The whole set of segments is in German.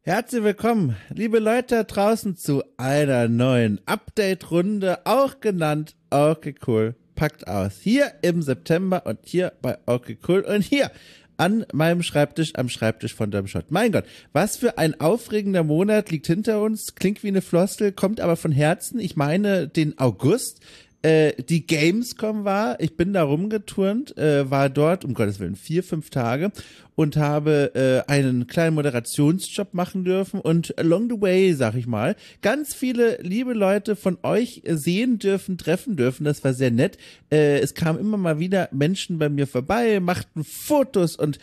Herzlich willkommen, liebe Leute da draußen, zu einer neuen Update-Runde, auch genannt Okay Cool, packt aus. Hier im September und hier bei Okay Cool und hier an meinem Schreibtisch, am Schreibtisch von Domshot. Mein Gott, was für ein aufregender Monat liegt hinter uns, klingt wie eine Floskel, kommt aber von Herzen. Ich meine den August. Die Gamescom war, ich bin da rumgeturnt, war dort, um Gottes Willen, 4-5 Tage und habe einen kleinen Moderationsjob machen dürfen und along the way, sag ich mal, ganz viele liebe Leute von euch sehen dürfen, treffen dürfen, das war sehr nett. Es kamen immer mal wieder Menschen bei mir vorbei, machten Fotos und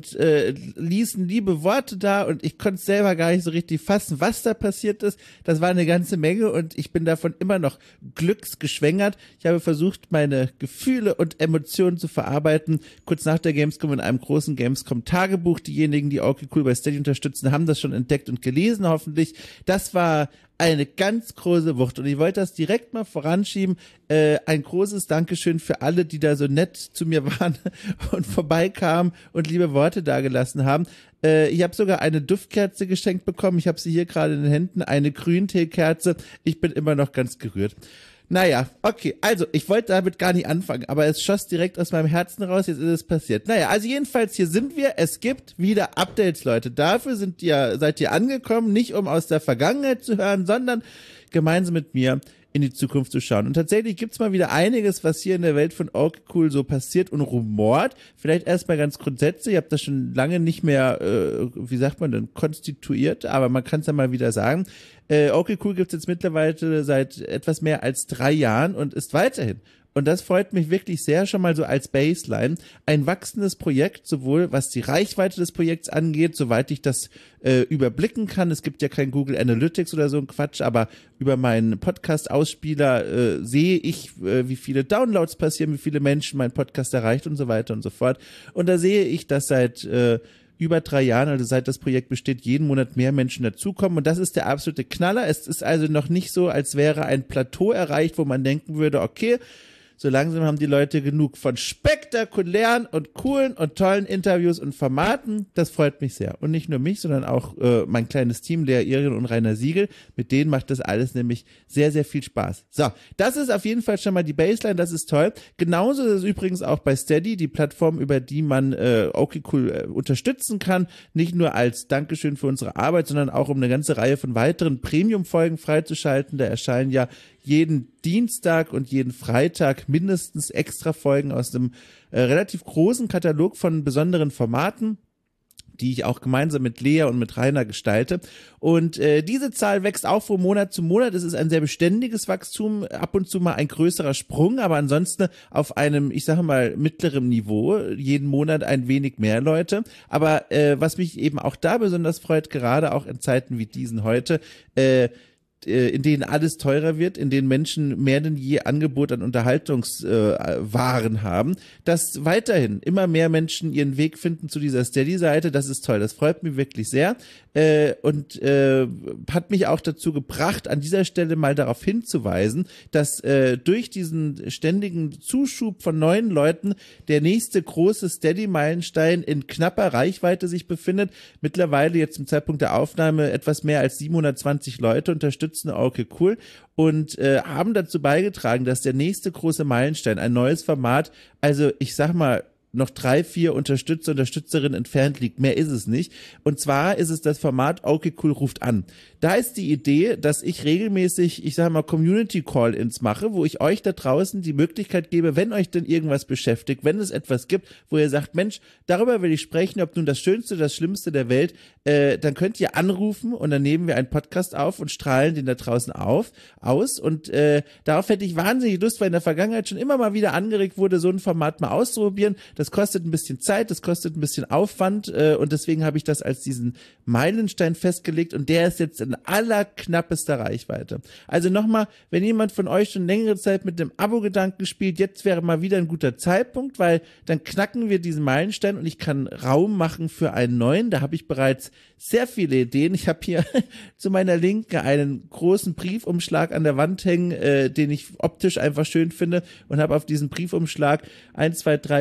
ließen liebe Worte da und ich konnte es selber gar nicht so richtig fassen, was da passiert ist. Das war eine ganze Menge und ich bin davon immer noch glücksgeschwängert. Ich habe versucht, meine Gefühle und Emotionen zu verarbeiten. Kurz nach der Gamescom in einem großen Gamescom-Tagebuch. Diejenigen, die Okay Cool bei Steady unterstützen, haben das schon entdeckt und gelesen, hoffentlich. Das war eine ganz große Wucht und ich wollte das direkt mal voranschieben. Ein großes Dankeschön für alle, die da so nett zu mir waren und vorbeikamen und liebe Worte dagelassen haben. Ich habe sogar eine Duftkerze geschenkt bekommen. Ich habe sie hier gerade in den Händen, eine Grünteekerze. Ich bin immer noch ganz gerührt. Naja, okay, also ich wollte damit gar nicht anfangen, aber es schoss direkt aus meinem Herzen raus, jetzt ist es passiert. Naja, also jedenfalls, hier sind wir, es gibt wieder Updates, Leute. Dafür seid ihr angekommen, nicht um aus der Vergangenheit zu hören, sondern gemeinsam mit mir in die Zukunft zu schauen. Und tatsächlich gibt's mal wieder einiges, was hier in der Welt von Okay Cool so passiert und rumort. Vielleicht erstmal ganz grundsätzlich, ich habe das schon lange nicht mehr, wie sagt man denn, konstituiert, aber man kann es ja mal wieder sagen. Okay Cool gibt's jetzt mittlerweile seit etwas mehr als 3 Jahren und ist weiterhin. Und das freut mich wirklich sehr, schon mal so als Baseline. Ein wachsendes Projekt, sowohl was die Reichweite des Projekts angeht, soweit ich das überblicken kann. Es gibt ja kein Google Analytics oder so ein Quatsch, aber über meinen Podcast-Ausspieler sehe ich, wie viele Downloads passieren, wie viele Menschen mein Podcast erreicht und so weiter und so fort. Und da sehe ich, dass seit über 3 Jahren, also seit das Projekt besteht, jeden Monat mehr Menschen dazukommen und das ist der absolute Knaller. Es ist also noch nicht so, als wäre ein Plateau erreicht, wo man denken würde, okay, so langsam haben die Leute genug von spektakulären und coolen und tollen Interviews und Formaten. Das freut mich sehr. Und nicht nur mich, sondern auch mein kleines Team, Lea Irien und Rainer Siegel. Mit denen macht das alles nämlich sehr, sehr viel Spaß. So, das ist auf jeden Fall schon mal die Baseline. Das ist toll. Genauso ist es übrigens auch bei Steady, die Plattform, über die man Okay Cool unterstützen kann. Nicht nur als Dankeschön für unsere Arbeit, sondern auch um eine ganze Reihe von weiteren Premium-Folgen freizuschalten. Da erscheinen ja jeden Dienstag und jeden Freitag mindestens extra Folgen aus einem relativ großen Katalog von besonderen Formaten, die ich auch gemeinsam mit Lea und mit Rainer gestalte. Und diese Zahl wächst auch von Monat zu Monat. Es ist ein sehr beständiges Wachstum, ab und zu mal ein größerer Sprung, aber ansonsten auf einem, ich sage mal, mittleren Niveau, jeden Monat ein wenig mehr Leute. Aber was mich eben auch da besonders freut, gerade auch in Zeiten wie diesen heute, in denen alles teurer wird, in denen Menschen mehr denn je Angebot an Unterhaltungswaren haben, dass weiterhin immer mehr Menschen ihren Weg finden zu dieser Steady-Seite. Das ist toll, das freut mich wirklich sehr und hat mich auch dazu gebracht, an dieser Stelle mal darauf hinzuweisen, dass durch diesen ständigen Zuschub von neuen Leuten der nächste große Steady-Meilenstein in knapper Reichweite sich befindet. Mittlerweile jetzt zum Zeitpunkt der Aufnahme etwas mehr als 720 Leute unterstützen Okay Cool und haben dazu beigetragen, dass der nächste große Meilenstein, ein neues Format, also ich sag mal, noch 3, 4 Unterstützer, Unterstützerinnen entfernt liegt. Mehr ist es nicht. Und zwar ist es das Format Okay Cool ruft an. Da ist die Idee, dass ich regelmäßig, ich sage mal, Community Call-ins mache, wo ich euch da draußen die Möglichkeit gebe, wenn euch denn irgendwas beschäftigt, wenn es etwas gibt, wo ihr sagt, Mensch, darüber will ich sprechen, ob nun das Schönste, das Schlimmste der Welt, dann könnt ihr anrufen und dann nehmen wir einen Podcast auf und strahlen den da draußen aus. Und darauf hätte ich wahnsinnig Lust, weil in der Vergangenheit schon immer mal wieder angeregt wurde, so ein Format mal auszuprobieren. Das kostet ein bisschen Zeit, das kostet ein bisschen Aufwand und deswegen habe ich das als diesen Meilenstein festgelegt und der ist jetzt in allerknappester Reichweite. Also nochmal, wenn jemand von euch schon längere Zeit mit dem Abo-Gedanken spielt, jetzt wäre mal wieder ein guter Zeitpunkt, weil dann knacken wir diesen Meilenstein und ich kann Raum machen für einen neuen. Da habe ich bereits sehr viele Ideen. Ich habe hier zu meiner Linken einen großen Briefumschlag an der Wand hängen, den ich optisch einfach schön finde und habe auf diesen Briefumschlag 1, 2, 3, 4, 5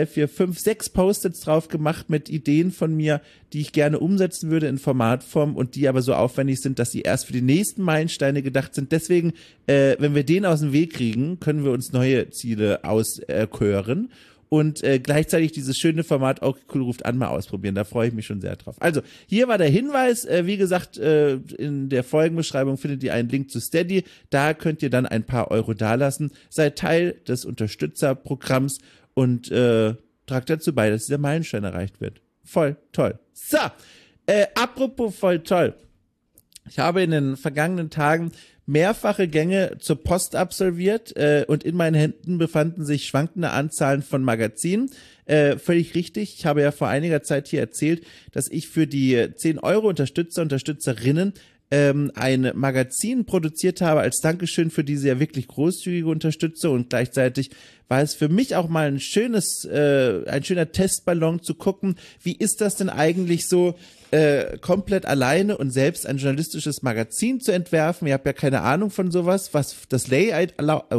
5, 6 Post-its drauf gemacht mit Ideen von mir, die ich gerne umsetzen würde in Formatform und die aber so aufwendig sind, dass sie erst für die nächsten Meilensteine gedacht sind. Deswegen, wenn wir den aus dem Weg kriegen, können wir uns neue Ziele auskören. Und gleichzeitig dieses schöne Format okay cool ruft an mal ausprobieren. Da freue ich mich schon sehr drauf. Also, hier war der Hinweis. Wie gesagt, in der Folgenbeschreibung findet ihr einen Link zu Steady. Da könnt ihr dann ein paar Euro dalassen. Seid Teil des Unterstützerprogramms und tragt dazu bei, dass dieser Meilenstein erreicht wird. Voll toll. So, apropos voll toll. Ich habe in den vergangenen Tagen mehrfache Gänge zur Post absolviert und in meinen Händen befanden sich schwankende Anzahlen von Magazinen. Völlig richtig. Ich habe ja vor einiger Zeit hier erzählt, dass ich für die 10 Euro Unterstützer, Unterstützerinnen ein Magazin produziert habe als Dankeschön für diese ja wirklich großzügige Unterstützung und gleichzeitig war es für mich auch mal ein schöner Testballon zu gucken, wie ist das denn eigentlich so, komplett alleine und selbst ein journalistisches Magazin zu entwerfen. Ihr habt ja keine Ahnung von sowas, was das Layout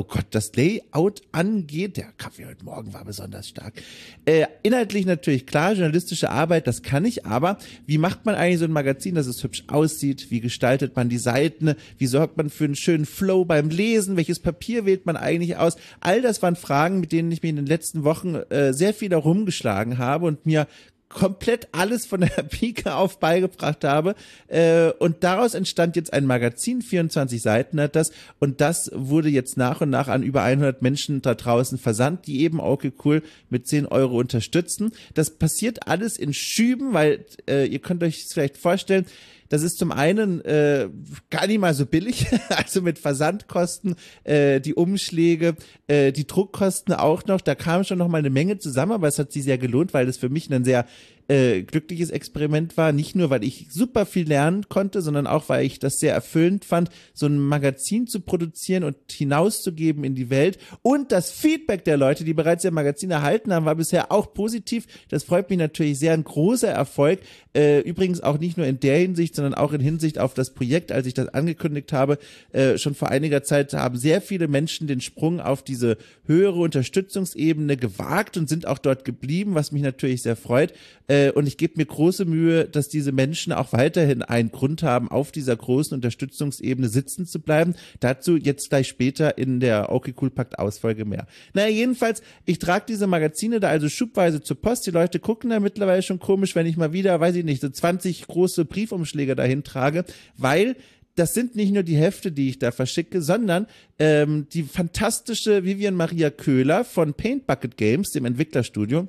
angeht. Der Kaffee heute Morgen war besonders stark. Inhaltlich natürlich klar, journalistische Arbeit, das kann ich, aber wie macht man eigentlich so ein Magazin, dass es hübsch aussieht? Wie gestaltet man die Seiten? Wie sorgt man für einen schönen Flow beim Lesen? Welches Papier wählt man eigentlich aus? All das waren Fragen, mit denen ich mich in den letzten Wochen sehr viel herumgeschlagen habe und mir komplett alles von der Pike auf beigebracht habe und daraus entstand jetzt ein Magazin, 24 Seiten hat das und das wurde jetzt nach und nach an über 100 Menschen da draußen versandt, die eben okay cool mit 10 Euro unterstützen. Das passiert alles in Schüben, weil ihr könnt euch das vielleicht vorstellen, das ist zum einen gar nicht mal so billig, also mit Versandkosten, die Umschläge, die Druckkosten auch noch, da kam schon noch mal eine Menge zusammen, aber es hat sich sehr gelohnt, weil das für mich ein sehr glückliches Experiment war, nicht nur, weil ich super viel lernen konnte, sondern auch, weil ich das sehr erfüllend fand, so ein Magazin zu produzieren und hinauszugeben in die Welt und das Feedback der Leute, die bereits ihr Magazin erhalten haben, war bisher auch positiv, das freut mich natürlich sehr, ein großer Erfolg, übrigens auch nicht nur in der Hinsicht, sondern auch in Hinsicht auf das Projekt, als ich das angekündigt habe, schon vor einiger Zeit haben sehr viele Menschen den Sprung auf diese höhere Unterstützungsebene gewagt und sind auch dort geblieben, was mich natürlich sehr freut. Und ich gebe mir große Mühe, dass diese Menschen auch weiterhin einen Grund haben, auf dieser großen Unterstützungsebene sitzen zu bleiben. Dazu jetzt gleich später in der Okay Cool Pakt Ausfolge mehr. Naja, jedenfalls, ich trage diese Magazine da also schubweise zur Post. Die Leute gucken da mittlerweile schon komisch, wenn ich mal wieder, weiß ich nicht, so 20 große Briefumschläge dahin trage, weil das sind nicht nur die Hefte, die ich da verschicke, sondern die fantastische Vivian Maria Köhler von Paint Bucket Games, dem Entwicklerstudio,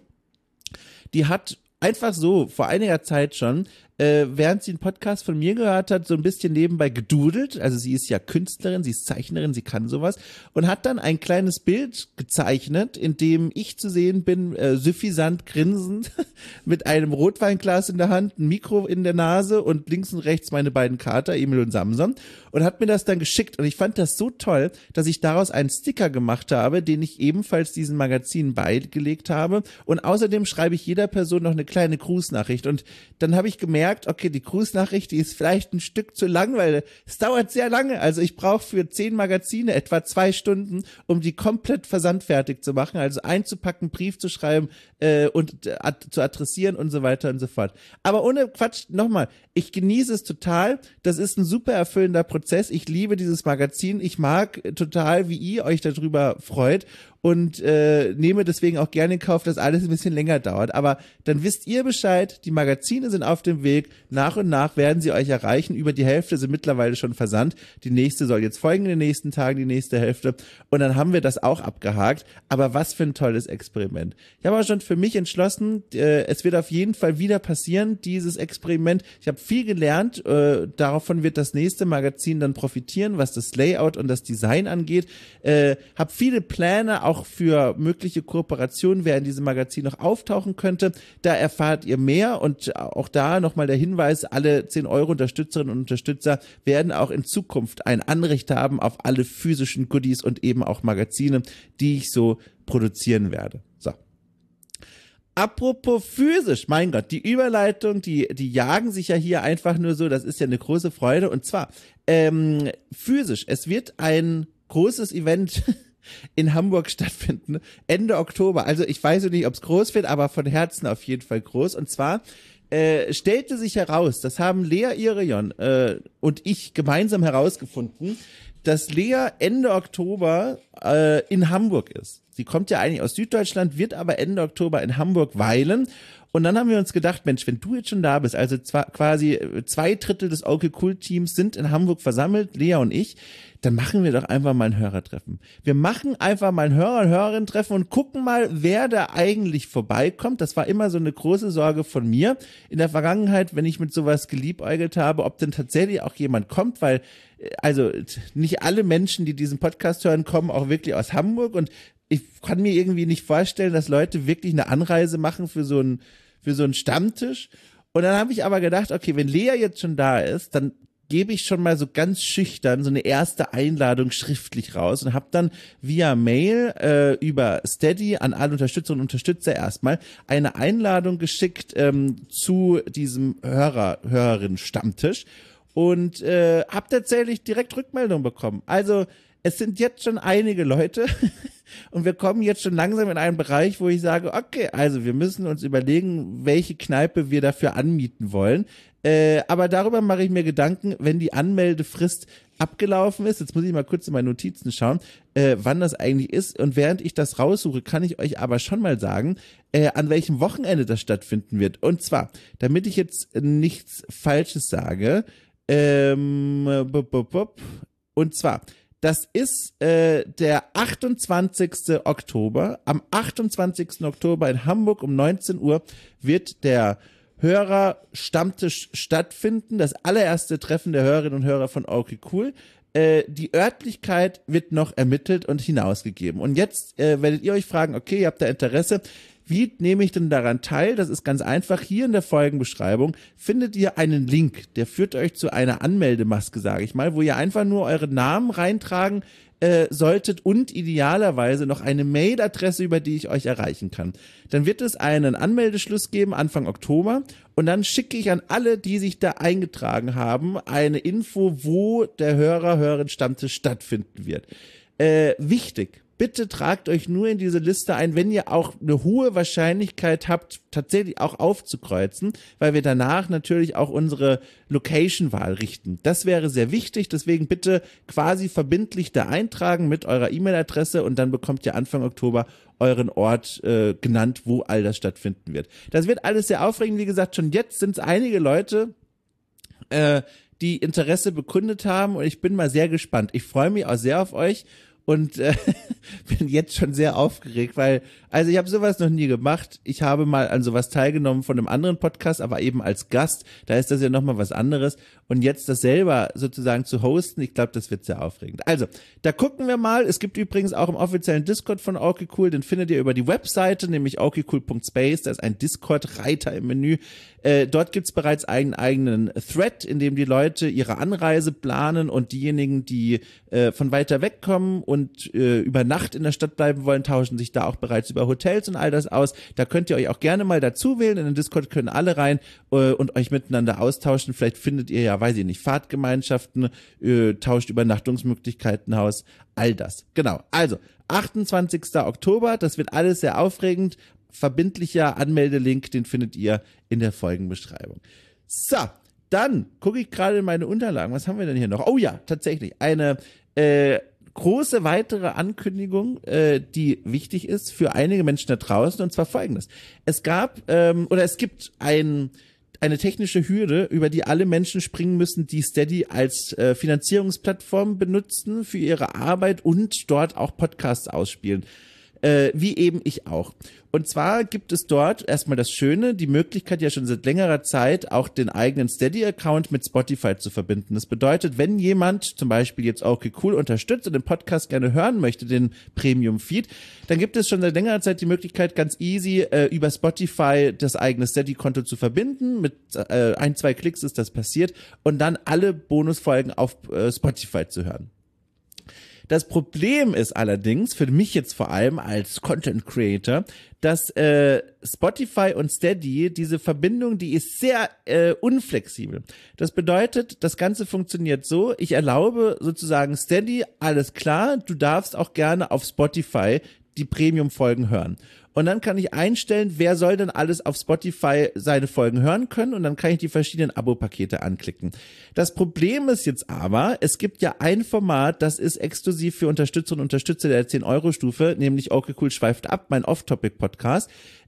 die hat einfach so vor einiger Zeit schon, während sie einen Podcast von mir gehört hat, so ein bisschen nebenbei gedudelt. Also sie ist ja Künstlerin, sie ist Zeichnerin, sie kann sowas und hat dann ein kleines Bild gezeichnet, in dem ich zu sehen bin, suffisant grinsend mit einem Rotweinglas in der Hand, ein Mikro in der Nase und links und rechts meine beiden Kater, Emil und Samson, und hat mir das dann geschickt und ich fand das so toll, dass ich daraus einen Sticker gemacht habe, den ich ebenfalls diesen Magazinen beigelegt habe und außerdem schreibe ich jeder Person noch eine kleine Grußnachricht und dann habe ich gemerkt, okay, die Grußnachricht, die ist vielleicht ein Stück zu lang, weil es dauert sehr lange. Also ich brauche für 10 Magazine etwa 2 Stunden, um die komplett versandfertig zu machen, also einzupacken, Brief zu schreiben und zu adressieren und so weiter und so fort. Aber ohne Quatsch, nochmal, ich genieße es total. Das ist ein super erfüllender Prozess. Ich liebe dieses Magazin. Ich mag total, wie ihr euch darüber freut. Und nehme deswegen auch gerne in Kauf, dass alles ein bisschen länger dauert. Aber dann wisst ihr Bescheid, die Magazine sind auf dem Weg. Nach und nach werden sie euch erreichen. Über die Hälfte sind mittlerweile schon versandt. Die nächste soll jetzt folgen in den nächsten Tagen, die nächste Hälfte. Und dann haben wir das auch abgehakt. Aber was für ein tolles Experiment. Ich habe auch schon für mich entschlossen, es wird auf jeden Fall wieder passieren, dieses Experiment. Ich habe viel gelernt. Davon wird das nächste Magazin dann profitieren, was das Layout und das Design angeht. Habe viele Pläne, auch für mögliche Kooperationen, wer in diesem Magazin noch auftauchen könnte. Da erfahrt ihr mehr und auch da nochmal der Hinweis, alle 10 Euro Unterstützerinnen und Unterstützer werden auch in Zukunft ein Anrecht haben auf alle physischen Goodies und eben auch Magazine, die ich so produzieren werde. So. Apropos physisch, mein Gott, die Überleitung, die jagen sich ja hier einfach nur so, das ist ja eine große Freude und zwar physisch, es wird ein großes Event in Hamburg stattfinden, Ende Oktober. Also ich weiß nicht, ob es groß wird, aber von Herzen auf jeden Fall groß. Und zwar stellte sich heraus, das haben Lea Irion und ich gemeinsam herausgefunden, dass Lea Ende Oktober in Hamburg ist. Sie kommt ja eigentlich aus Süddeutschland, wird aber Ende Oktober in Hamburg weilen. Und dann haben wir uns gedacht, Mensch, wenn du jetzt schon da bist, also quasi 2/3 des Okay Cool Teams sind in Hamburg versammelt, Lea und ich, dann machen wir doch einfach mal ein Hörertreffen. Wir machen einfach mal ein Hörer- und Hörerinnen-Treffen und gucken mal, wer da eigentlich vorbeikommt. Das war immer so eine große Sorge von mir in der Vergangenheit, wenn ich mit sowas geliebäugelt habe, ob denn tatsächlich auch jemand kommt, weil also nicht alle Menschen, die diesen Podcast hören, kommen auch wirklich aus Hamburg und ich kann mir irgendwie nicht vorstellen, dass Leute wirklich eine Anreise machen für so einen Stammtisch. Und dann habe ich aber gedacht, okay, wenn Lea jetzt schon da ist, dann gebe ich schon mal so ganz schüchtern so eine erste Einladung schriftlich raus und habe dann via Mail über Steady an alle Unterstützerinnen und Unterstützer erstmal eine Einladung geschickt zu diesem Hörerinnen-Stammtisch und habe tatsächlich direkt Rückmeldung bekommen. Also es sind jetzt schon einige Leute und wir kommen jetzt schon langsam in einen Bereich, wo ich sage, okay, also wir müssen uns überlegen, welche Kneipe wir dafür anmieten wollen. Aber darüber mache ich mir Gedanken, wenn die Anmeldefrist abgelaufen ist. Jetzt muss ich mal kurz in meine Notizen schauen, wann das eigentlich ist. Und während ich das raussuche, kann ich euch aber schon mal sagen, an welchem Wochenende das stattfinden wird. Und zwar, damit ich jetzt nichts Falsches sage, und zwar, das ist der 28. Oktober. Am 28. Oktober in Hamburg um 19 Uhr wird der Hörer-Stammtisch stattfinden. Das allererste Treffen der Hörerinnen und Hörer von Okay Cool. Die Örtlichkeit wird noch ermittelt und hinausgegeben. Und jetzt werdet ihr euch fragen, okay, ihr habt da Interesse. Wie nehme ich denn daran teil? Das ist ganz einfach. Hier in der Folgenbeschreibung findet ihr einen Link, der führt euch zu einer Anmeldemaske, sage ich mal, wo ihr einfach nur euren Namen reintragen solltet und idealerweise noch eine Mailadresse, über die ich euch erreichen kann. Dann wird es einen Anmeldeschluss geben, Anfang Oktober, und dann schicke ich an alle, die sich da eingetragen haben, eine Info, wo der Hörer-Hörerin-Stammtisch stattfinden wird. Wichtig. Bitte tragt euch nur in diese Liste ein, wenn ihr auch eine hohe Wahrscheinlichkeit habt, tatsächlich auch aufzukreuzen, weil wir danach natürlich auch unsere Location-Wahl richten. Das wäre sehr wichtig, deswegen bitte quasi verbindlich da eintragen mit eurer E-Mail-Adresse und dann bekommt ihr Anfang Oktober euren Ort genannt, wo all das stattfinden wird. Das wird alles sehr aufregend, wie gesagt, schon jetzt sind es einige Leute, die Interesse bekundet haben und ich bin mal sehr gespannt. Ich freue mich auch sehr auf euch. Und bin jetzt schon sehr aufgeregt, weil, also ich habe sowas noch nie gemacht. Ich habe mal an sowas teilgenommen von einem anderen Podcast, aber eben als Gast. Da ist das ja nochmal was anderes. Und jetzt das selber sozusagen zu hosten, ich glaube, das wird sehr aufregend. Also, da gucken wir mal. Es gibt übrigens auch im offiziellen Discord von Okay Cool, den findet ihr über die Webseite, nämlich okcool.space. Da ist ein Discord-Reiter im Menü. Dort gibt's bereits einen eigenen Thread, in dem die Leute ihre Anreise planen und diejenigen, die von weiter weg kommen und über Nacht in der Stadt bleiben wollen, tauschen sich da auch bereits über Hotels und all das aus. Da könnt ihr euch auch gerne mal dazu wählen. In den Discord können alle rein und euch miteinander austauschen. Vielleicht findet ihr ja, weiß ich nicht, Fahrtgemeinschaften, tauscht Übernachtungsmöglichkeiten aus, all das. Genau. Also, 28. Oktober, das wird alles sehr aufregend. Verbindlicher Anmeldelink, den findet ihr in der Folgenbeschreibung. So, dann gucke ich gerade in meine Unterlagen. Was haben wir denn hier noch? Oh ja, tatsächlich. Eine große weitere Ankündigung, die wichtig ist für einige Menschen da draußen, und zwar folgendes. Es gibt eine technische Hürde, über die alle Menschen springen müssen, die Steady als Finanzierungsplattform benutzen für ihre Arbeit und dort auch Podcasts ausspielen. Wie eben ich auch. Und zwar gibt es dort erstmal das Schöne, die Möglichkeit ja schon seit längerer Zeit auch den eigenen Steady-Account mit Spotify zu verbinden. Das bedeutet, wenn jemand zum Beispiel jetzt Okay Cool unterstützt und den Podcast gerne hören möchte, den Premium-Feed, dann gibt es schon seit längerer Zeit die Möglichkeit, ganz easy über Spotify das eigene Steady-Konto zu verbinden. Mit 1-2 Klicks ist das passiert und dann alle Bonusfolgen auf Spotify zu hören. Das Problem ist allerdings, für mich jetzt vor allem als Content Creator, dass Spotify und Steady, diese Verbindung, die ist sehr unflexibel. Das bedeutet, das Ganze funktioniert so, ich erlaube sozusagen Steady, alles klar, du darfst auch gerne auf Spotify die Premium-Folgen hören. Und dann kann ich einstellen, wer soll denn alles auf Spotify seine Folgen hören können, und dann kann ich die verschiedenen Abo-Pakete anklicken. Das Problem ist jetzt aber, es gibt ja ein Format, das ist exklusiv für Unterstützerinnen und Unterstützer der 10-Euro-Stufe, nämlich Okay Cool schweift ab, mein Off-Topic-Podcast.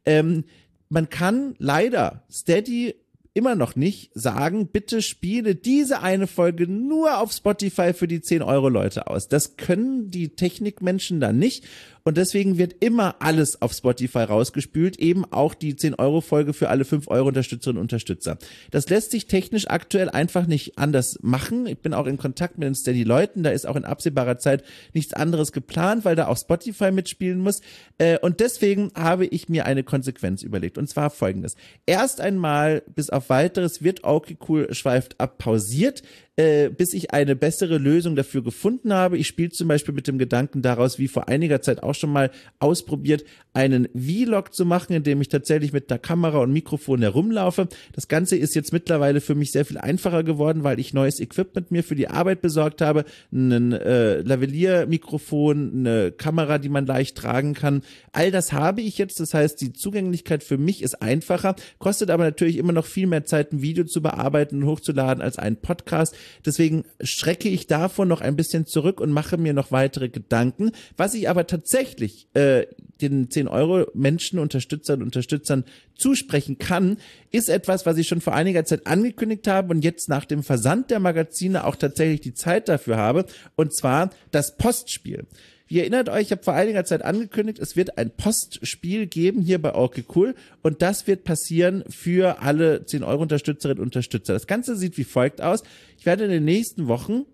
Man kann leider Steady immer noch nicht sagen, bitte spiele diese eine Folge nur auf Spotify für die 10-Euro-Leute aus. Das können die Technikmenschen dann nicht. Und deswegen wird immer alles auf Spotify rausgespült, eben auch die 10-Euro-Folge für alle 5-Euro-Unterstützerinnen und Unterstützer. Das lässt sich technisch aktuell einfach nicht anders machen. Ich bin auch in Kontakt mit den Steady-Leuten, da ist auch in absehbarer Zeit nichts anderes geplant, weil da auch Spotify mitspielen muss. Und deswegen habe ich mir eine Konsequenz überlegt, und zwar folgendes. Erst einmal, bis auf Weiteres, wird Okay Cool schweift ab pausiert, bis ich eine bessere Lösung dafür gefunden habe. Ich spiele zum Beispiel mit dem Gedanken daraus, wie vor einiger Zeit auch schon mal ausprobiert, einen Vlog zu machen, in dem ich tatsächlich mit der Kamera und Mikrofon herumlaufe. Das Ganze ist jetzt mittlerweile für mich sehr viel einfacher geworden, weil ich neues Equipment mir für die Arbeit besorgt habe. Ein Lavalier-Mikrofon, eine Kamera, die man leicht tragen kann. All das habe ich jetzt. Das heißt, die Zugänglichkeit für mich ist einfacher, kostet aber natürlich immer noch viel mehr Zeit, ein Video zu bearbeiten und hochzuladen als einen Podcast. Deswegen schrecke ich davon noch ein bisschen zurück und mache mir noch weitere Gedanken. Was ich aber tatsächlich den 10-Euro-Menschen, Unterstützern und Unterstützern zusprechen kann, ist etwas, was ich schon vor einiger Zeit angekündigt habe und jetzt nach dem Versand der Magazine auch tatsächlich die Zeit dafür habe, und zwar das Postspiel. Ihr erinnert euch, ich habe vor einiger Zeit angekündigt, es wird ein Postspiel geben hier bei Okay Cool, und das wird passieren für alle 10-Euro-Unterstützerinnen und Unterstützer. Das Ganze sieht wie folgt aus. Ich werde in den nächsten Wochen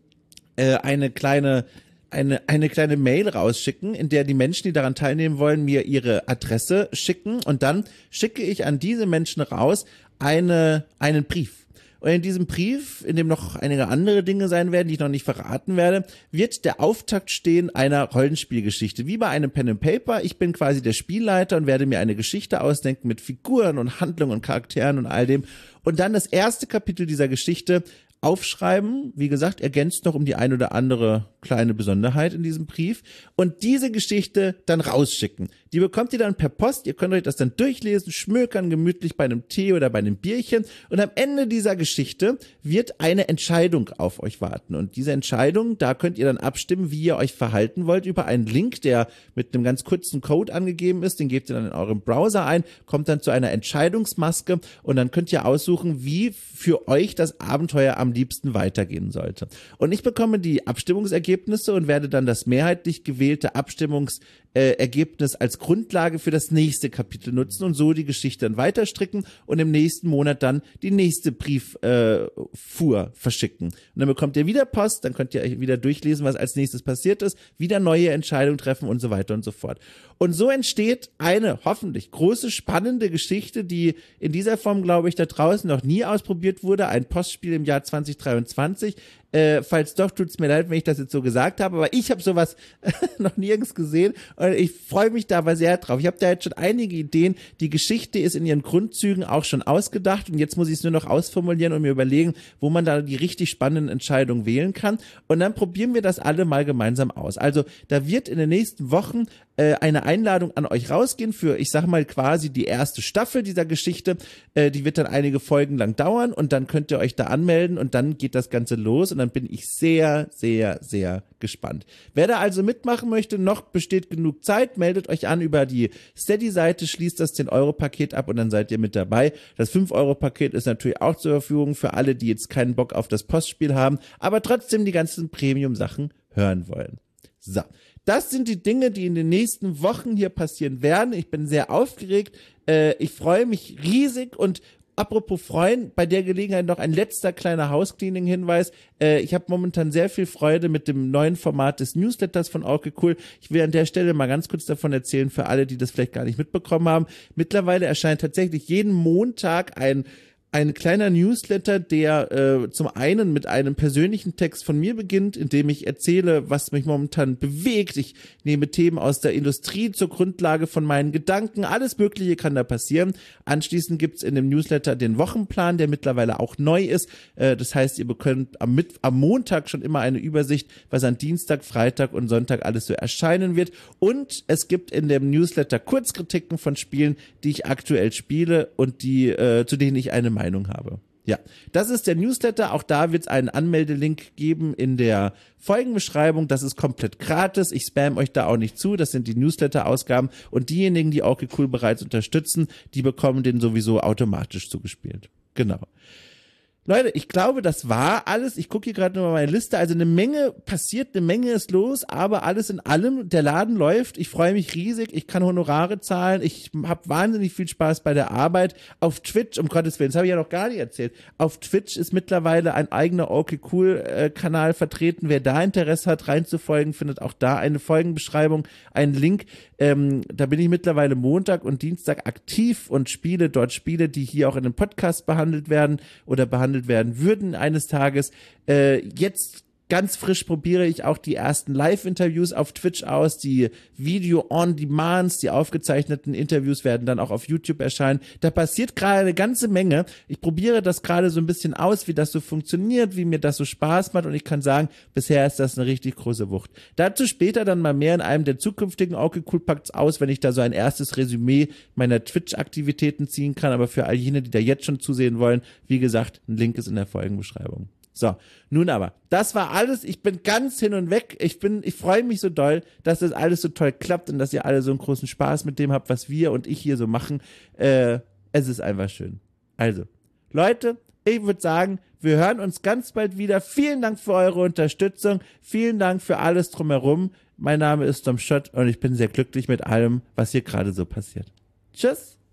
eine kleine Mail rausschicken, in der die Menschen, die daran teilnehmen wollen, mir ihre Adresse schicken, und dann schicke ich an diese Menschen raus einen Brief. Und in diesem Brief, in dem noch einige andere Dinge sein werden, die ich noch nicht verraten werde, wird der Auftakt stehen einer Rollenspielgeschichte. Wie bei einem Pen and Paper. Ich bin quasi der Spielleiter und werde mir eine Geschichte ausdenken mit Figuren und Handlungen und Charakteren und all dem. Und dann das erste Kapitel dieser Geschichte aufschreiben, wie gesagt, ergänzt noch um die ein oder andere kleine Besonderheit in diesem Brief, und diese Geschichte dann rausschicken. Die bekommt ihr dann per Post, ihr könnt euch das dann durchlesen, schmökern, gemütlich bei einem Tee oder bei einem Bierchen, und am Ende dieser Geschichte wird eine Entscheidung auf euch warten, und diese Entscheidung, da könnt ihr dann abstimmen, wie ihr euch verhalten wollt, über einen Link, der mit einem ganz kurzen Code angegeben ist, den gebt ihr dann in eurem Browser ein, kommt dann zu einer Entscheidungsmaske, und dann könnt ihr aussuchen, wie für euch das Abenteuer am liebsten weitergehen sollte. Und ich bekomme die Abstimmungsergebnisse und werde dann das mehrheitlich gewählte Abstimmungsergebnis als Grundlage für das nächste Kapitel nutzen und so die Geschichte dann weiterstricken und im nächsten Monat dann die nächste Brieffuhr verschicken. Und dann bekommt ihr wieder Post, dann könnt ihr euch wieder durchlesen, was als nächstes passiert ist, wieder neue Entscheidungen treffen und so weiter und so fort. Und so entsteht eine hoffentlich große, spannende Geschichte, die in dieser Form, glaube ich, da draußen noch nie ausprobiert wurde. Ein Postspiel im Jahr 2023. Falls doch, tut's mir leid, wenn ich das jetzt so gesagt habe, aber ich habe sowas noch nirgends gesehen und ich freue mich da aber sehr drauf. Ich habe da jetzt schon einige Ideen. Die Geschichte ist in ihren Grundzügen auch schon ausgedacht und jetzt muss ich es nur noch ausformulieren und mir überlegen, wo man da die richtig spannenden Entscheidungen wählen kann, und dann probieren wir das alle mal gemeinsam aus. Also da wird in den nächsten Wochen eine Einladung an euch rausgehen für, ich sag mal, quasi die erste Staffel dieser Geschichte. Die wird dann einige Folgen lang dauern und dann könnt ihr euch da anmelden und dann geht das Ganze los und dann bin ich sehr, sehr, sehr gespannt. Wer da also mitmachen möchte, noch besteht genug Zeit, meldet euch an über die Steady-Seite, schließt das 10-Euro-Paket ab und dann seid ihr mit dabei. Das 5-Euro-Paket ist natürlich auch zur Verfügung für alle, die jetzt keinen Bock auf das Postspiel haben, aber trotzdem die ganzen Premium-Sachen hören wollen. So. Das sind die Dinge, die in den nächsten Wochen hier passieren werden. Ich bin sehr aufgeregt. Ich freue mich riesig und apropos freuen, bei der Gelegenheit noch ein letzter kleiner Housecleaning-Hinweis. Ich habe momentan sehr viel Freude mit dem neuen Format des Newsletters von Okay Cool. Ich will an der Stelle mal ganz kurz davon erzählen, für alle, die das vielleicht gar nicht mitbekommen haben. Mittlerweile erscheint tatsächlich jeden Montag ein ein kleiner Newsletter, der zum einen mit einem persönlichen Text von mir beginnt, in dem ich erzähle, was mich momentan bewegt. Ich nehme Themen aus der Industrie zur Grundlage von meinen Gedanken. Alles Mögliche kann da passieren. Anschließend gibt's in dem Newsletter den Wochenplan, der mittlerweile auch neu ist. Das heißt, ihr bekommt am Montag schon immer eine Übersicht, was an Dienstag, Freitag und Sonntag alles so erscheinen wird. Und es gibt in dem Newsletter Kurzkritiken von Spielen, die ich aktuell spiele und die zu denen ich eine Meinung habe. Ja, das ist der Newsletter. Auch da wird es einen Anmeldelink geben in der Folgenbeschreibung. Das ist komplett gratis. Ich spam euch da auch nicht zu. Das sind die Newsletter-Ausgaben. Und diejenigen, die okay cool bereits unterstützen, die bekommen den sowieso automatisch zugespielt. Genau. Leute, ich glaube, das war alles. Ich gucke hier gerade nur mal meine Liste. Also eine Menge passiert, eine Menge ist los, aber alles in allem, der Laden läuft. Ich freue mich riesig. Ich kann Honorare zahlen. Ich habe wahnsinnig viel Spaß bei der Arbeit. Auf Twitch, um Gottes Willen, das habe ich ja noch gar nicht erzählt. Auf Twitch ist mittlerweile ein eigener Okay Cool Kanal vertreten. Wer da Interesse hat, reinzufolgen, findet auch da eine Folgenbeschreibung, einen Link. Da bin ich mittlerweile Montag und Dienstag aktiv und spiele dort Spiele, die hier auch in einem Podcast behandelt werden oder behandelt werden würden eines Tages. Jetzt ganz frisch probiere ich auch die ersten Live-Interviews auf Twitch aus, die Video-on-Demands, die aufgezeichneten Interviews werden dann auch auf YouTube erscheinen. Da passiert gerade eine ganze Menge. Ich probiere das gerade so ein bisschen aus, wie das so funktioniert, wie mir das so Spaß macht und ich kann sagen, bisher ist das eine richtig große Wucht. Dazu später dann mal mehr in einem der zukünftigen Okay Cool Packs aus, wenn ich da so ein erstes Resümee meiner Twitch-Aktivitäten ziehen kann, aber für all jene, die da jetzt schon zusehen wollen, wie gesagt, ein Link ist in der Folgenbeschreibung. So, nun aber, das war alles. Ich bin ganz hin und weg. Ich freue mich so doll, dass das alles so toll klappt und dass ihr alle so einen großen Spaß mit dem habt, was wir und ich hier so machen. Es ist einfach schön. Also, Leute, ich würde sagen, wir hören uns ganz bald wieder. Vielen Dank für eure Unterstützung. Vielen Dank für alles drumherum. Mein Name ist Tom Schott und ich bin sehr glücklich mit allem, was hier gerade so passiert. Tschüss.